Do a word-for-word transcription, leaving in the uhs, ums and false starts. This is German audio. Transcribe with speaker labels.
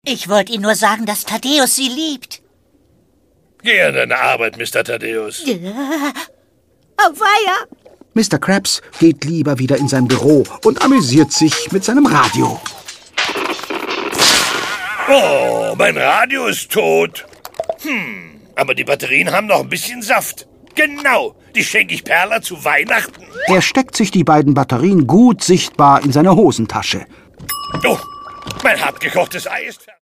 Speaker 1: Ich wollte Ihnen nur sagen, dass Thaddäus Sie liebt.
Speaker 2: Geh an deine Arbeit, Mister Thaddäus.
Speaker 1: Auweia!
Speaker 3: Mister Krabs geht lieber wieder in sein Büro und amüsiert sich mit seinem Radio.
Speaker 2: Oh, mein Radio ist tot. Hm, aber die Batterien haben noch ein bisschen Saft. Genau, die schenke ich Perla zu Weihnachten.
Speaker 3: Er steckt sich die beiden Batterien gut sichtbar in seine Hosentasche.
Speaker 2: Oh, mein hartgekochtes Ei ist fertig.